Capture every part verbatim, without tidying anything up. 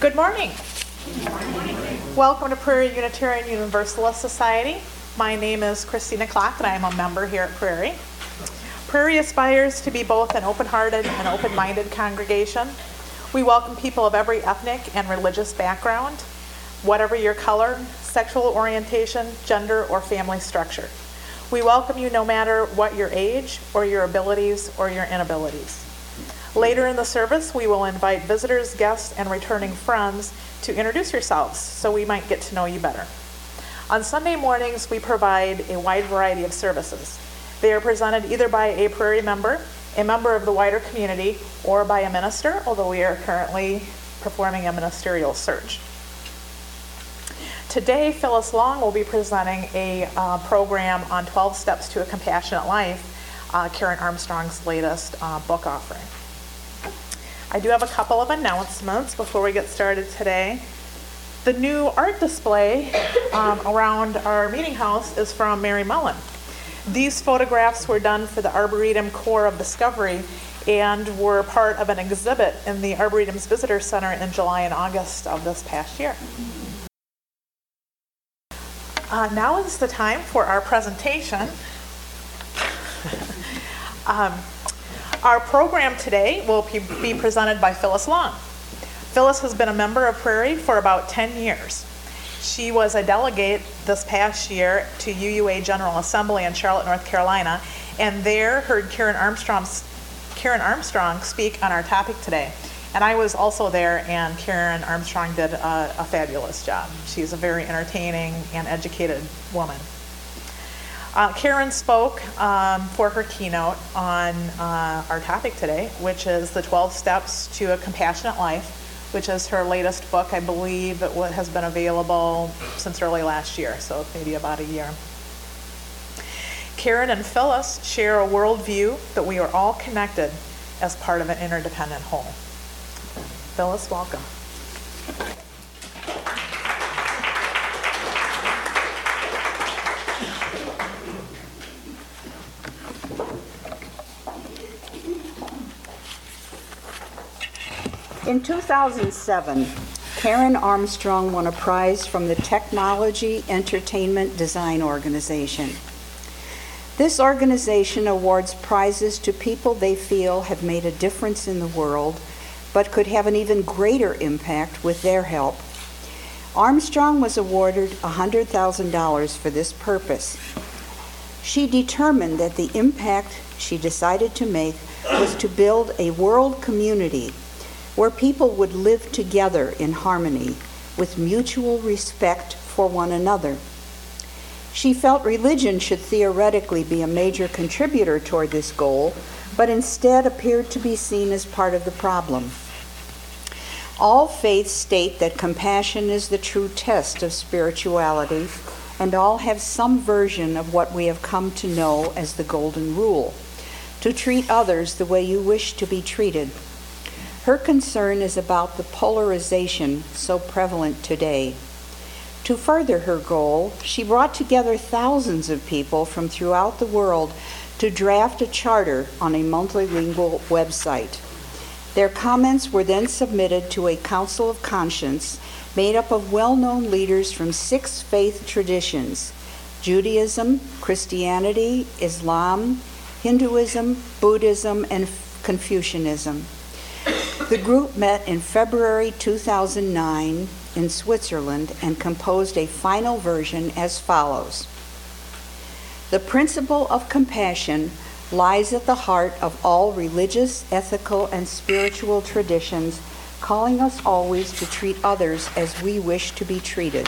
Good morning. Welcome to Prairie Unitarian Universalist Society. My name is Christina Clark, and I am a member here at Prairie. Prairie aspires to be both an open-hearted and open-minded congregation. We welcome people of every ethnic and religious background, whatever your color, sexual orientation, gender, or family structure. We welcome you no matter what your age, or your abilities, or your inabilities. Later in the service, we will invite visitors, guests, and returning friends to introduce yourselves so we might get to know you better. On Sunday mornings, we provide a wide variety of services. They are presented either by a Prairie member, a member of the wider community, or by a minister, although we are currently performing a ministerial search. Today, Phyllis Long will be presenting a uh, program on twelve Steps to a Compassionate Life, uh, Karen Armstrong's latest uh, book offering. I do have a couple of announcements before we get started today. The new art display um, around our meeting house is from Mary Mullen. These photographs were done for the Arboretum Corps of Discovery and were part of an exhibit in the Arboretum's Visitor Center in July and August of this past year. Uh, now is the time for our presentation. um, Our program today will be presented by Phyllis Long. Phyllis has been a member of Prairie for about ten years. She was a delegate this past year to U U A General Assembly in Charlotte, North Carolina, and there heard Karen Armstrong, Karen Armstrong speak on our topic today. And I was also there, and Karen Armstrong did a, a fabulous job. She's a very entertaining and educated woman. Uh, Karen spoke um, for her keynote on uh, our topic today, which is the twelve Steps to a Compassionate Life, which is her latest book. I believe it has been available since early last year, so maybe about a year. Karen and Phyllis share a worldview that we are all connected as part of an interdependent whole. Phyllis, welcome. In two thousand seven, Karen Armstrong won a prize from the Technology Entertainment Design Organization. This organization awards prizes to people they feel have made a difference in the world, but could have an even greater impact with their help. Armstrong was awarded one hundred thousand dollars for this purpose. She determined that the impact she decided to make was to build a world community where people would live together in harmony with mutual respect for one another. She felt religion should theoretically be a major contributor toward this goal, but instead appeared to be seen as part of the problem. All faiths state that compassion is the true test of spirituality, and all have some version of what we have come to know as the Golden Rule: to treat others the way you wish to be treated. Her concern is about the polarization so prevalent today. To further her goal, she brought together thousands of people from throughout the world to draft a charter on a multilingual website. Their comments were then submitted to a council of conscience made up of well-known leaders from six faith traditions: Judaism, Christianity, Islam, Hinduism, Buddhism, and Confucianism. The group met in February two thousand nine in Switzerland and composed a final version as follows. The principle of compassion lies at the heart of all religious, ethical, and spiritual traditions, calling us always to treat others as we wish to be treated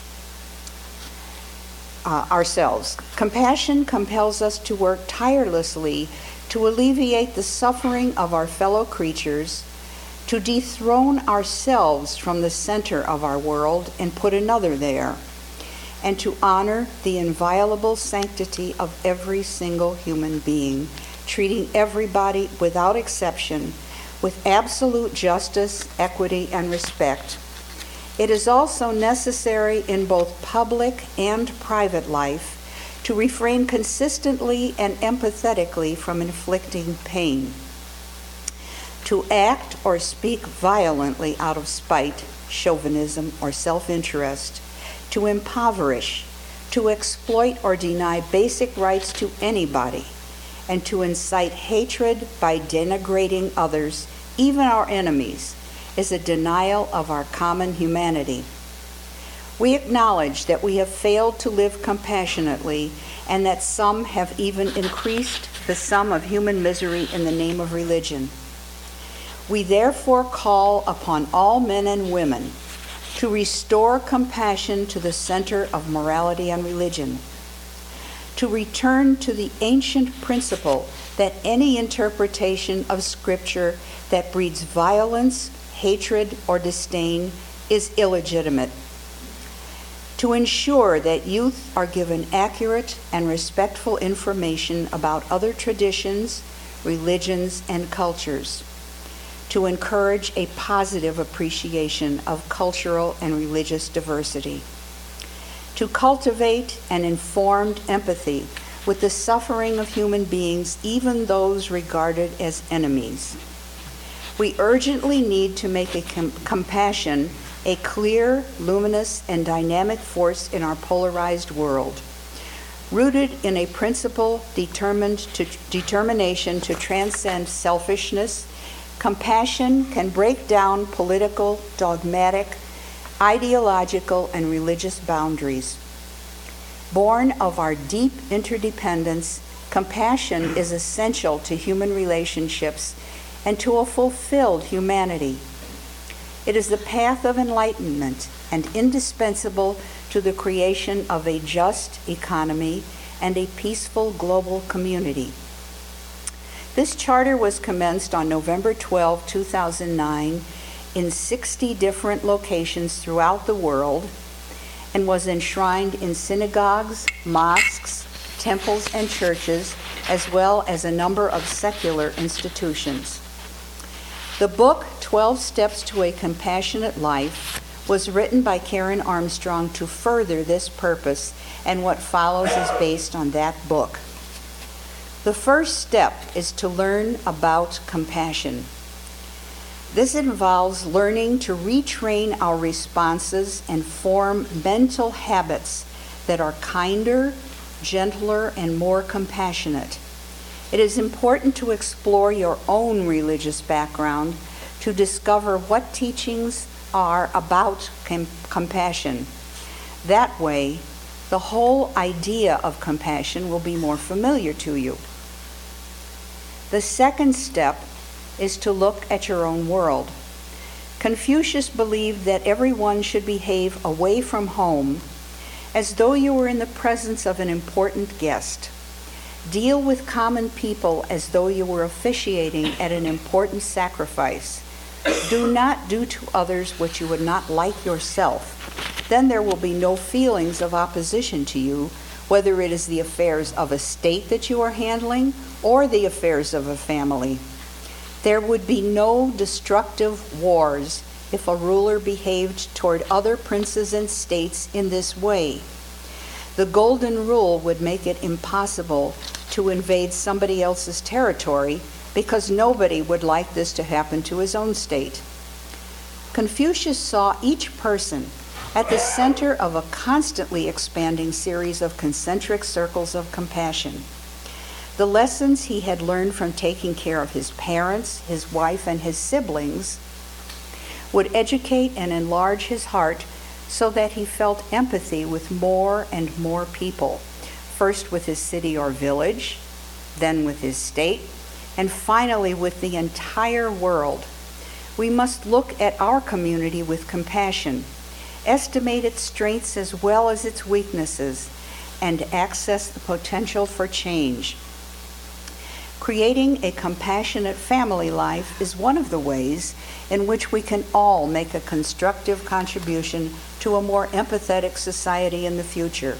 uh, ourselves. Compassion compels us to work tirelessly to alleviate the suffering of our fellow creatures, to dethrone ourselves from the center of our world and put another there, and to honor the inviolable sanctity of every single human being, treating everybody without exception with absolute justice, equity, and respect. It is also necessary in both public and private life to refrain consistently and empathetically from inflicting pain. to act or speak violently out of spite, chauvinism, or self-interest, to impoverish, to exploit or deny basic rights to anybody, and to incite hatred by denigrating others, even our enemies, is a denial of our common humanity. We acknowledge that we have failed to live compassionately and that some have even increased the sum of human misery in the name of religion. We therefore call upon all men and women to restore compassion to the center of morality and religion, to return to the ancient principle that any interpretation of Scripture that breeds violence, hatred, or disdain is illegitimate, to ensure that youth are given accurate and respectful information about other traditions, religions, and cultures, to encourage a positive appreciation of cultural and religious diversity, to cultivate an informed empathy with the suffering of human beings, even those regarded as enemies. We urgently need to make a com- compassion a clear, luminous, and dynamic force in our polarized world, rooted in a principle determined to determination to transcend selfishness. Compassion can break down political, dogmatic, ideological, and religious boundaries. Born of our deep interdependence, compassion is essential to human relationships and to a fulfilled humanity. It is the path of enlightenment and indispensable to the creation of a just economy and a peaceful global community. This charter was commenced on November twelfth, two thousand nine, in sixty different locations throughout the world, and was enshrined in synagogues, mosques, temples, and churches, as well as a number of secular institutions. The book, twelve Steps to a Compassionate Life, was written by Karen Armstrong to further this purpose, and what follows is based on that book. The first step is to learn about compassion. This involves learning to retrain our responses and form mental habits that are kinder, gentler, and more compassionate. It is important to explore your own religious background to discover what teachings are about com- compassion. That way, the whole idea of compassion will be more familiar to you. The second step is to look at your own world. Confucius believed that everyone should behave away from home as though you were in the presence of an important guest. Deal with common people as though you were officiating at an important sacrifice. Do not do to others what you would not like yourself. Then there will be no feelings of opposition to you, whether it is the affairs of a state that you are handling or the affairs of a family. There would be no destructive wars if a ruler behaved toward other princes and states in this way. The golden rule would make it impossible to invade somebody else's territory because nobody would like this to happen to his own state. Confucius saw each person at the center of a constantly expanding series of concentric circles of compassion. The lessons he had learned from taking care of his parents, his wife, and his siblings would educate and enlarge his heart so that he felt empathy with more and more people, first with his city or village, then with his state, and finally with the entire world. We must look at our community with compassion, estimate its strengths as well as its weaknesses, and access the potential for change. Creating a compassionate family life is one of the ways in which we can all make a constructive contribution to a more empathetic society in the future.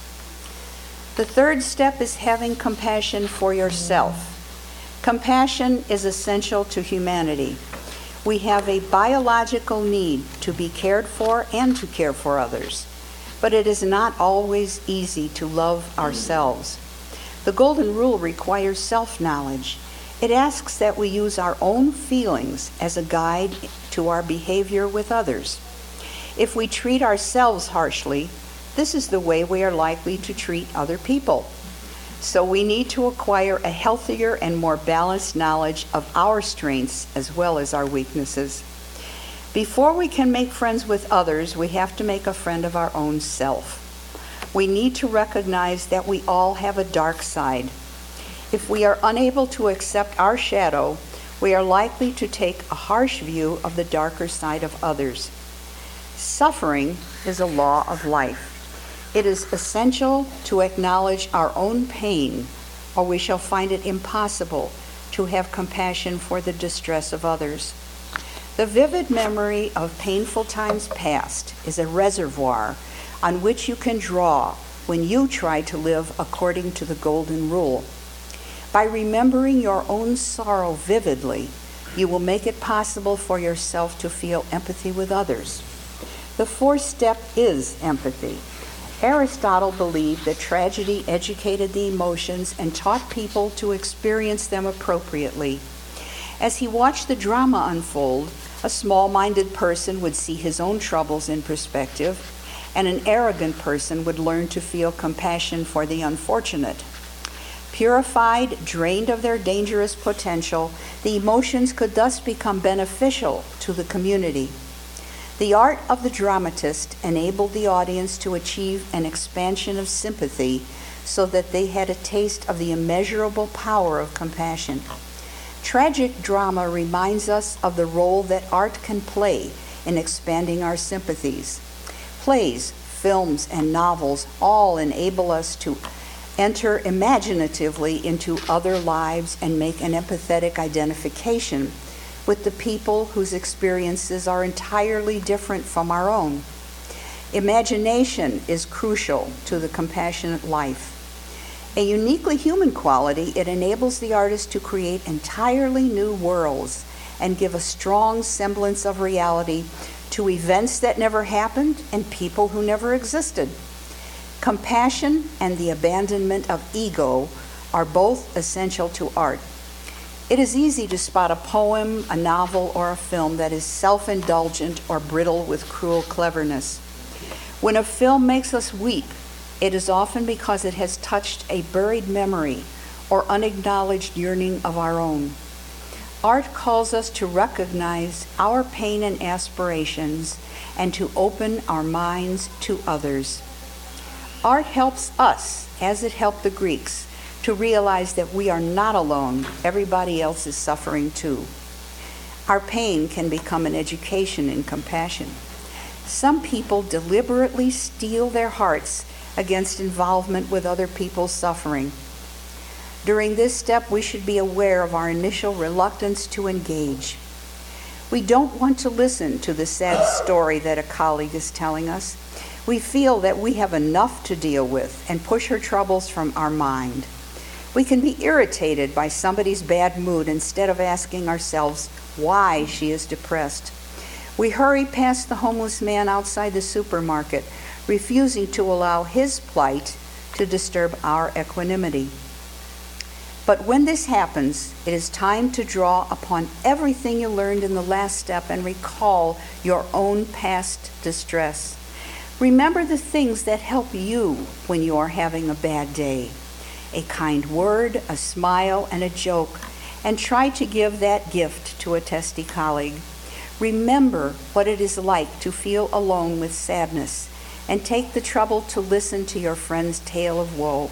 The third step is having compassion for yourself. Compassion is essential to humanity. We have a biological need to be cared for and to care for others, but it is not always easy to love ourselves. The Golden Rule requires self-knowledge. It asks that we use our own feelings as a guide to our behavior with others. If we treat ourselves harshly, this is the way we are likely to treat other people. So we need to acquire a healthier and more balanced knowledge of our strengths as well as our weaknesses. Before we can make friends with others, we have to make a friend of our own self. We need to recognize that we all have a dark side. If we are unable to accept our shadow, we are likely to take a harsh view of the darker side of others. Suffering is a law of life. It is essential to acknowledge our own pain, or we shall find it impossible to have compassion for the distress of others. The vivid memory of painful times past is a reservoir on which you can draw when you try to live according to the golden rule. By remembering your own sorrow vividly, you will make it possible for yourself to feel empathy with others. The fourth step is empathy. Aristotle believed that tragedy educated the emotions and taught people to experience them appropriately. As he watched the drama unfold, a small-minded person would see his own troubles in perspective, and an arrogant person would learn to feel compassion for the unfortunate. Purified, drained of their dangerous potential, the emotions could thus become beneficial to the community. The art of the dramatist enabled the audience to achieve an expansion of sympathy so that they had a taste of the immeasurable power of compassion. Tragic drama reminds us of the role that art can play in expanding our sympathies. Plays, films, and novels all enable us to enter imaginatively into other lives and make an empathetic identification with the people whose experiences are entirely different from our own. Imagination is crucial to the compassionate life. A uniquely human quality, it enables the artist to create entirely new worlds and give a strong semblance of reality to events that never happened and people who never existed. Compassion and the abandonment of ego are both essential to art. It is easy to spot a poem, a novel, or a film that is self-indulgent or brittle with cruel cleverness. When a film makes us weep, it is often because it has touched a buried memory or unacknowledged yearning of our own. Art calls us to recognize our pain and aspirations and to open our minds to others. Art helps us, as it helped the Greeks, to realize that we are not alone. Everybody else is suffering too. Our pain can become an education in compassion. Some people deliberately steel their hearts against involvement with other people's suffering. During this step, we should be aware of our initial reluctance to engage. We don't want to listen to the sad story that a colleague is telling us. We feel that we have enough to deal with and push her troubles from our mind. We can be irritated by somebody's bad mood instead of asking ourselves why she is depressed. We hurry past the homeless man outside the supermarket, refusing to allow his plight to disturb our equanimity. But when this happens, it is time to draw upon everything you learned in the last step and recall your own past distress. Remember the things that help you when you are having a bad day. A kind word, a smile, and a joke, and try to give that gift to a testy colleague. Remember what it is like to feel alone with sadness, and take the trouble to listen to your friend's tale of woe.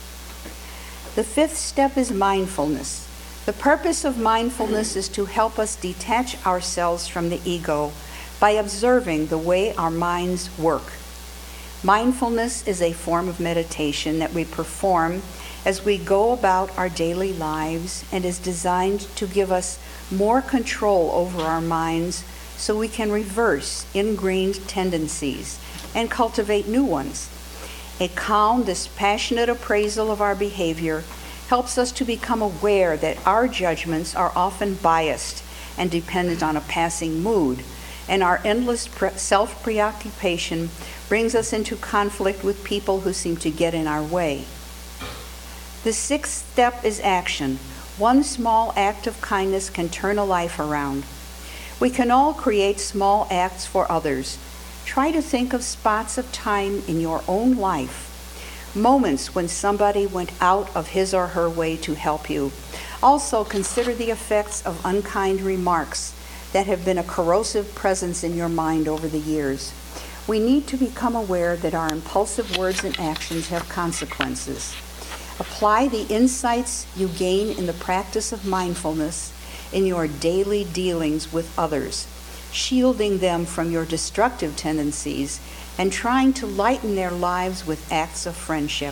The fifth step is mindfulness. The purpose of mindfulness is to help us detach ourselves from the ego by observing the way our minds work. Mindfulness is a form of meditation that we perform as we go about our daily lives and is designed to give us more control over our minds so we can reverse ingrained tendencies and cultivate new ones. A calm, dispassionate appraisal of our behavior helps us to become aware that our judgments are often biased and dependent on a passing mood, and our endless pre- self-preoccupation brings us into conflict with people who seem to get in our way. The sixth step is action. One small act of kindness can turn a life around. We can all create small acts for others. Try to think of spots of time in your own life, moments when somebody went out of his or her way to help you. Also, consider the effects of unkind remarks that have been a corrosive presence in your mind over the years. We need to become aware that our impulsive words and actions have consequences. Apply the insights you gain in the practice of mindfulness in your daily dealings with others, shielding them from your destructive tendencies and trying to lighten their lives with acts of friendship.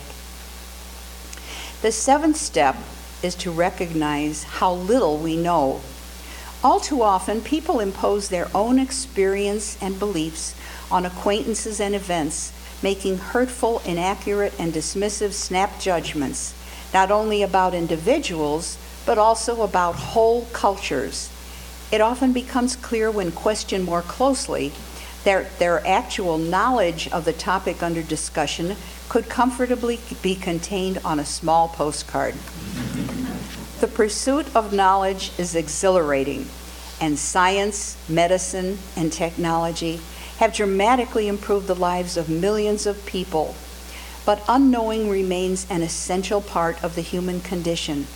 The seventh step is to recognize how little we know. All too often, people impose their own experience and beliefs on acquaintances and events, making hurtful, inaccurate, and dismissive snap judgments, not only about individuals, but also about whole cultures. It often becomes clear when questioned more closely that their actual knowledge of the topic under discussion could comfortably be contained on a small postcard. The pursuit of knowledge is exhilarating, and science, medicine, and technology have dramatically improved the lives of millions of people, but unknowing remains an essential part of the human condition.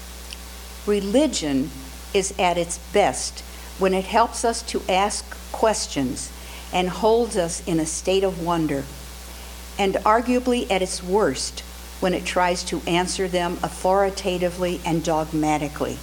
Religion is at its best when it helps us to ask questions and holds us in a state of wonder, and arguably at its worst when it tries to answer them authoritatively and dogmatically.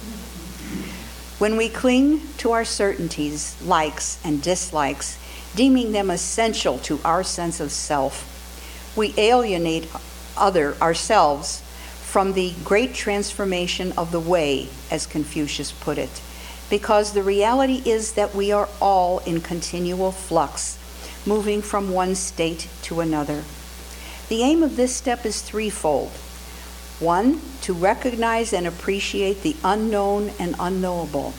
When we cling to our certainties, likes, and dislikes, deeming them essential to our sense of self, we alienate other ourselves from the great transformation of the way, as Confucius put it, because the reality is that we are all in continual flux, moving from one state to another. The aim of this step is threefold. One, to recognize and appreciate the unknown and unknowable.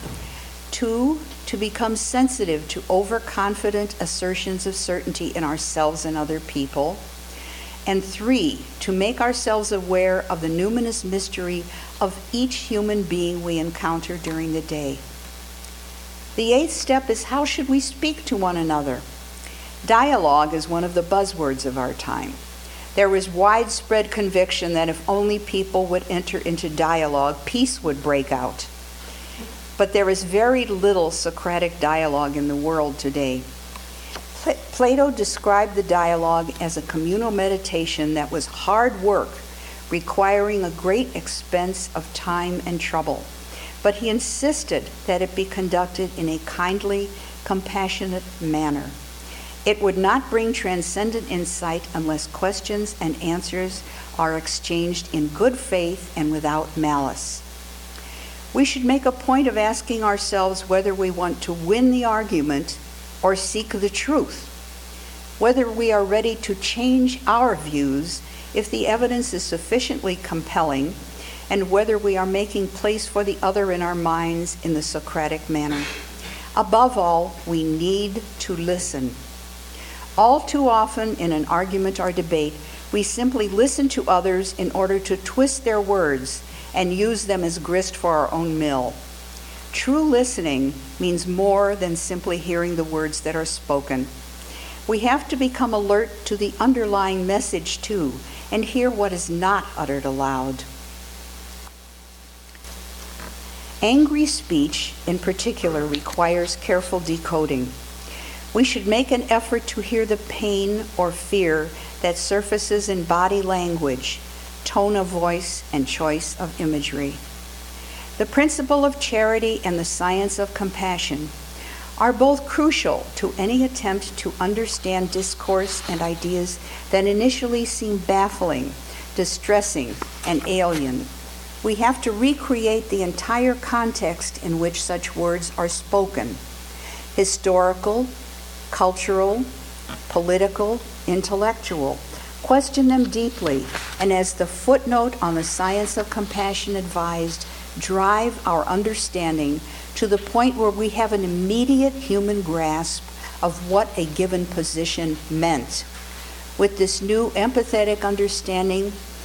Two, to become sensitive to overconfident assertions of certainty in ourselves and other people. And three, to make ourselves aware of the numinous mystery of each human being we encounter during the day. The eighth step is, how should we speak to one another? Dialogue is one of the buzzwords of our time. There is widespread conviction that if only people would enter into dialogue, peace would break out. But there is very little Socratic dialogue in the world today. Pl- Plato described the dialogue as a communal meditation that was hard work, requiring a great expense of time and trouble. But he insisted that it be conducted in a kindly, compassionate manner. It would not bring transcendent insight unless questions and answers are exchanged in good faith and without malice. We should make a point of asking ourselves whether we want to win the argument or seek the truth, whether we are ready to change our views if the evidence is sufficiently compelling, and whether we are making place for the other in our minds in the Socratic manner. Above all, we need to listen. All too often in an argument or debate, we simply listen to others in order to twist their words and use them as grist for our own mill. True listening means more than simply hearing the words that are spoken. We have to become alert to the underlying message too, and hear what is not uttered aloud. Angry speech, in particular, requires careful decoding. We should make an effort to hear the pain or fear that surfaces in body language, tone of voice, and choice of imagery. The principle of charity and the science of compassion are both crucial to any attempt to understand discourse and ideas that initially seem baffling, distressing, and alien. We have to recreate the entire context in which such words are spoken: historical, cultural, political, intellectual. Question them deeply, and as the footnote on the Science of Compassion advised, drive our understanding to the point where we have an immediate human grasp of what a given position meant. With this new empathetic understanding,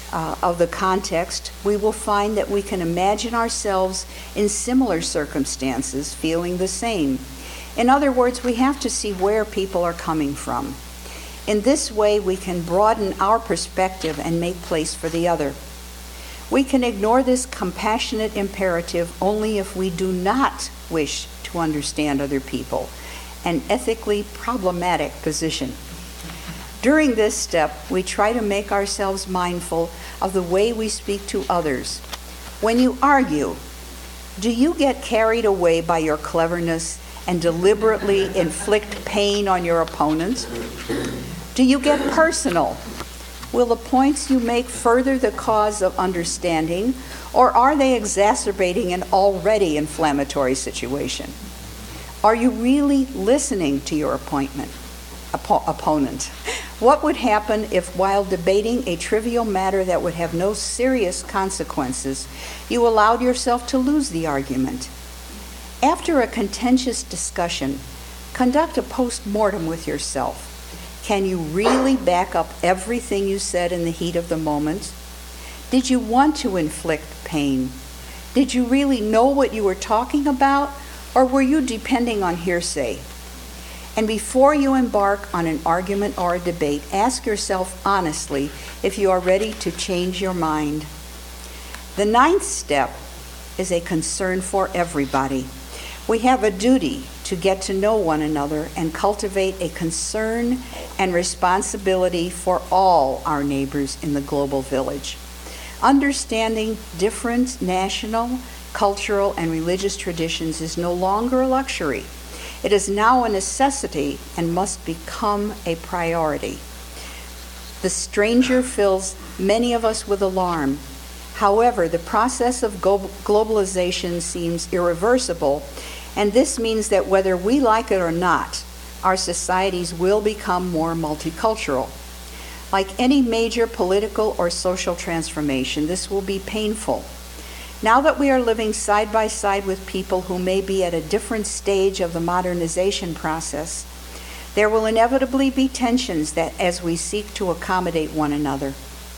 uh, of the context, we will find that we can imagine ourselves in similar circumstances feeling the same. In other words, we have to see where people are coming from. In this way, we can broaden our perspective and make place for the other. We can ignore this compassionate imperative only if we do not wish to understand other people, an ethically problematic position. During this step, we try to make ourselves mindful of the way we speak to others. When you argue, do you get carried away by your cleverness and deliberately inflict pain on your opponent? Do you get personal? Will the points you make further the cause of understanding, or are they exacerbating an already inflammatory situation? Are you really listening to your appointment, oppo- opponent? What would happen if, while debating a trivial matter that would have no serious consequences, you allowed yourself to lose the argument? After a contentious discussion, conduct a post-mortem with yourself. Can you really back up everything you said in the heat of the moment? Did you want to inflict pain? Did you really know what you were talking about, or were you depending on hearsay? And before you embark on an argument or a debate, ask yourself honestly if you are ready to change your mind. The ninth step is a concern for everybody. We have a duty to get to know one another and cultivate a concern and responsibility for all our neighbors in the global village. Understanding different national, cultural, and religious traditions is no longer a luxury. It is now a necessity and must become a priority. The stranger fills many of us with alarm. However, the process of globalization seems irreversible, and this means that whether we like it or not, our societies will become more multicultural. Like any major political or social transformation, this will be painful. Now that we are living side by side with people who may be at a different stage of the modernization process, there will inevitably be tensions that as we seek to accommodate one another.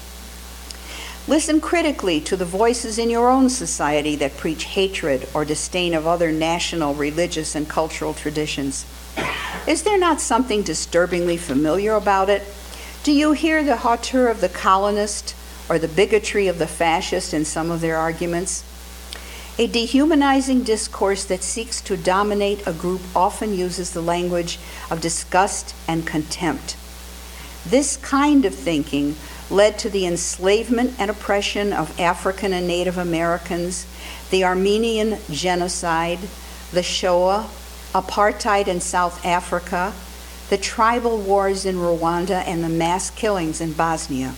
Listen critically to the voices in your own society that preach hatred or disdain of other national, religious, and cultural traditions. Is there not something disturbingly familiar about it? Do you hear the hauteur of the colonist or the bigotry of the fascist in some of their arguments? A dehumanizing discourse that seeks to dominate a group often uses the language of disgust and contempt. This kind of thinking led to the enslavement and oppression of African and Native Americans, the Armenian genocide, the Shoah, apartheid in South Africa, the tribal wars in Rwanda, and the mass killings in Bosnia.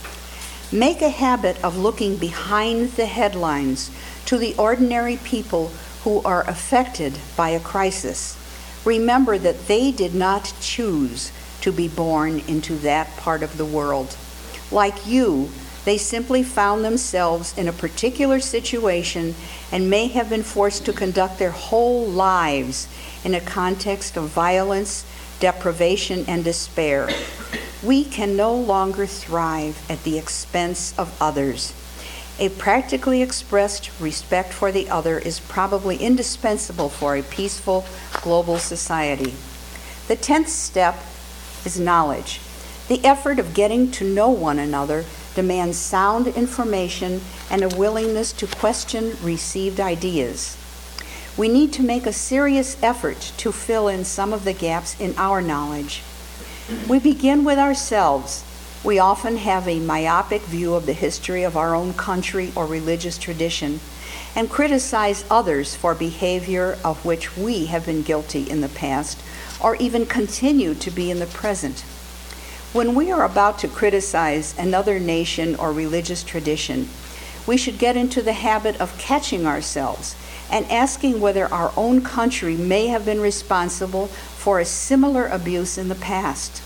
Make a habit of looking behind the headlines to the ordinary people who are affected by a crisis. Remember that they did not choose to be born into that part of the world. Like you, they simply found themselves in a particular situation and may have been forced to conduct their whole lives in a context of violence, deprivation, and despair. We can no longer thrive at the expense of others. A practically expressed respect for the other is probably indispensable for a peaceful global society. The tenth step is knowledge. The effort of getting to know one another demands sound information and a willingness to question received ideas. We need to make a serious effort to fill in some of the gaps in our knowledge. We begin with ourselves. We often have a myopic view of the history of our own country or religious tradition and criticize others for behavior of which we have been guilty in the past or even continue to be in the present. When we are about to criticize another nation or religious tradition, we should get into the habit of catching ourselves and asking whether our own country may have been responsible for a similar abuse in the past.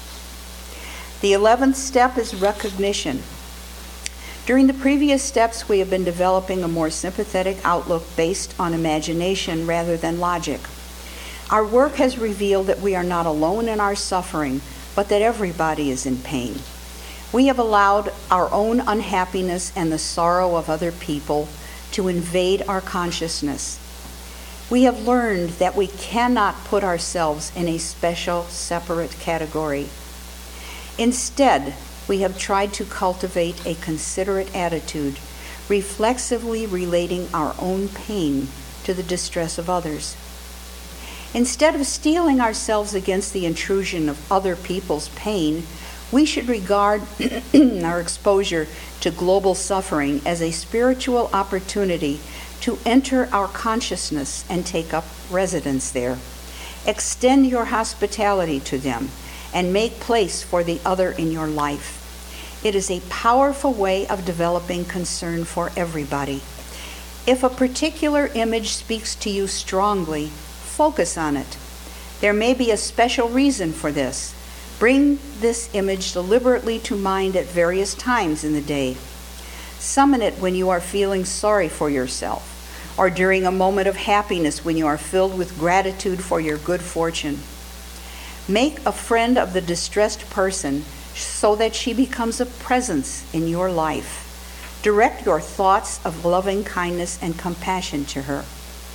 The eleventh step is recognition. During the previous steps, we have been developing a more sympathetic outlook based on imagination rather than logic. Our work has revealed that we are not alone in our suffering, but that everybody is in pain. We have allowed our own unhappiness and the sorrow of other people to invade our consciousness. We have learned that we cannot put ourselves in a special, separate category. Instead, we have tried to cultivate a considerate attitude, reflexively relating our own pain to the distress of others. Instead of steeling ourselves against the intrusion of other people's pain, we should regard our exposure to global suffering as a spiritual opportunity to enter our consciousness and take up residence there. Extend your hospitality to them and make place for the other in your life. It is a powerful way of developing concern for everybody. If a particular image speaks to you strongly, focus on it. There may be a special reason for this. Bring this image deliberately to mind at various times in the day. Summon it when you are feeling sorry for yourself, or during a moment of happiness when you are filled with gratitude for your good fortune. Make a friend of the distressed person so that she becomes a presence in your life. Direct your thoughts of loving kindness and compassion to her.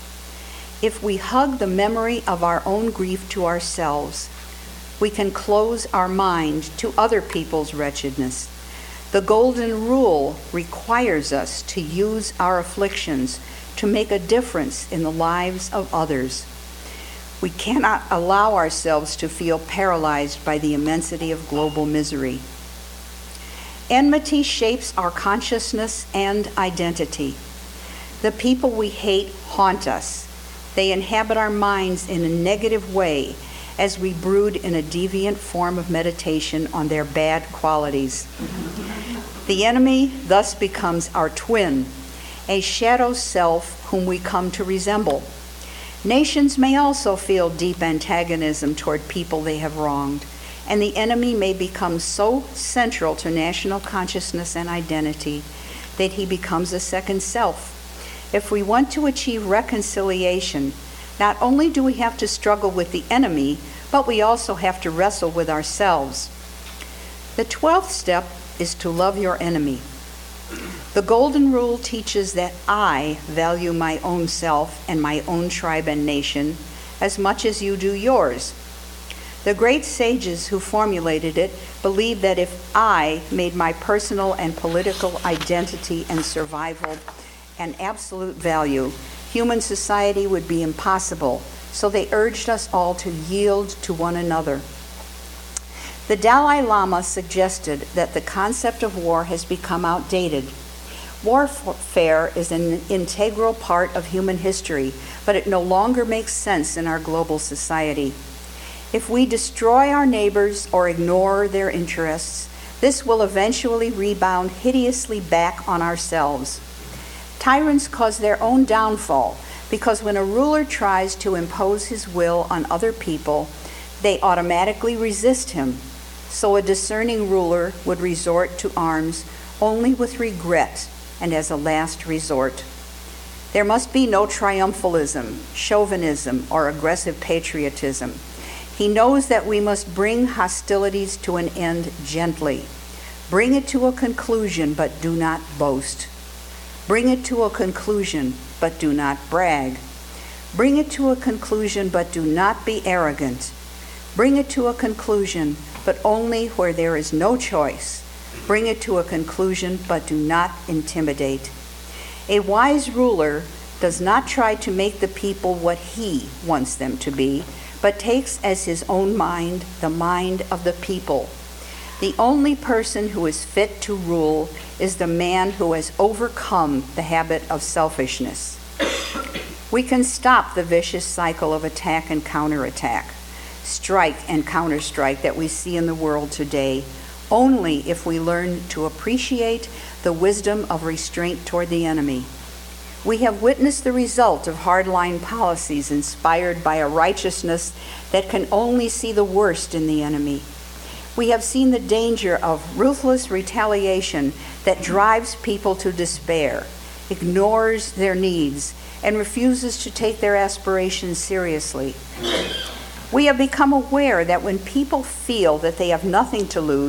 If we hug the memory of our own grief to ourselves, we can close our mind to other people's wretchedness. The golden rule requires us to use our afflictions to make a difference in the lives of others. We cannot allow ourselves to feel paralyzed by the immensity of global misery. Enmity shapes our consciousness and identity. The people we hate haunt us. They inhabit our minds in a negative way as we brood in a deviant form of meditation on their bad qualities. The enemy thus becomes our twin, a shadow self whom we come to resemble. Nations may also feel deep antagonism toward people they have wronged, and the enemy may become so central to national consciousness and identity that he becomes a second self. If we want to achieve reconciliation, not only do we have to struggle with the enemy, but we also have to wrestle with ourselves. The twelfth step is to love your enemy. The Golden Rule teaches that I value my own self and my own tribe and nation as much as you do yours. The great sages who formulated it believed that if I made my personal and political identity and survival an absolute value, human society would be impossible, so they urged us all to yield to one another. The Dalai Lama suggested that the concept of war has become outdated. Warfare is an integral part of human history, but it no longer makes sense in our global society. If we destroy our neighbors or ignore their interests, this will eventually rebound hideously back on ourselves. Tyrants cause their own downfall because when a ruler tries to impose his will on other people, they automatically resist him. So a discerning ruler would resort to arms only with regret and as a last resort. There must be no triumphalism, chauvinism, or aggressive patriotism. He knows that we must bring hostilities to an end gently. Bring it to a conclusion, but do not boast. Bring it to a conclusion, but do not brag. Bring it to a conclusion, but do not be arrogant. Bring it to a conclusion, but only where there is no choice. Bring it to a conclusion, but do not intimidate. A wise ruler does not try to make the people what he wants them to be, but takes as his own mind the mind of the people. The only person who is fit to rule is the man who has overcome the habit of selfishness. We can stop the vicious cycle of attack and counterattack, strike and counterstrike that we see in the world today, only if we learn to appreciate the wisdom of restraint toward the enemy. We have witnessed the result of hardline policies inspired by a righteousness that can only see the worst in the enemy. We have seen the danger of ruthless retaliation that drives people to despair, ignores their needs, and refuses to take their aspirations seriously. We have become aware that when people feel that they have nothing to lose,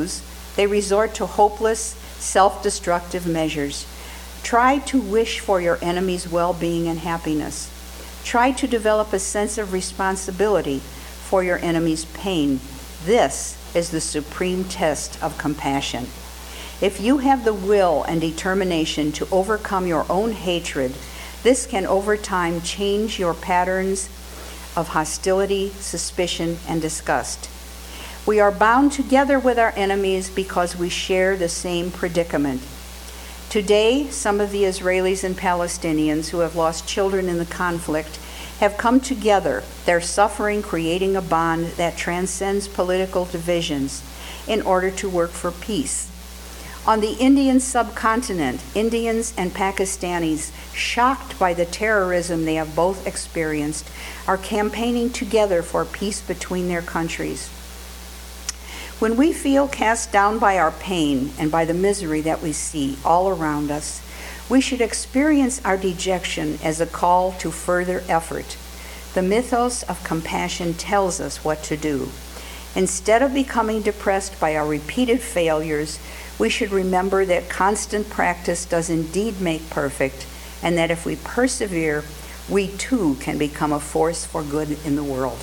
They resort to hopeless, self-destructive measures. Try to wish for your enemy's well-being and happiness. Try to develop a sense of responsibility for your enemy's pain. This is the supreme test of compassion. If you have the will and determination to overcome your own hatred, this can over time change your patterns of hostility, suspicion, and disgust. We are bound together with our enemies because we share the same predicament. Today, some of the Israelis and Palestinians who have lost children in the conflict have come together, their suffering creating a bond that transcends political divisions in order to work for peace. On the Indian subcontinent, Indians and Pakistanis, shocked by the terrorism they have both experienced, are campaigning together for peace between their countries. When we feel cast down by our pain and by the misery that we see all around us, we should experience our dejection as a call to further effort. The mythos of compassion tells us what to do. Instead of becoming depressed by our repeated failures, we should remember that constant practice does indeed make perfect, and that if we persevere, we too can become a force for good in the world.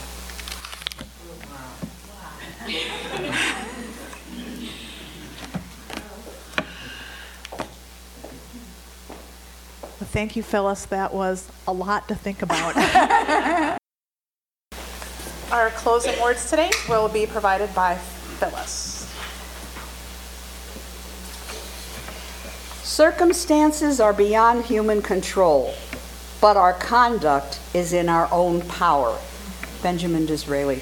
Thank you, Phyllis. That was a lot to think about. Our closing words today will be provided by Phyllis. Circumstances are beyond human control, but our conduct is in our own power. Benjamin Disraeli.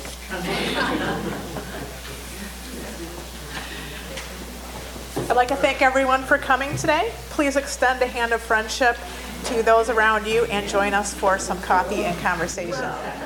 I'd like to thank everyone for coming today. Please extend a hand of friendship to those around you and join us for some coffee and conversation.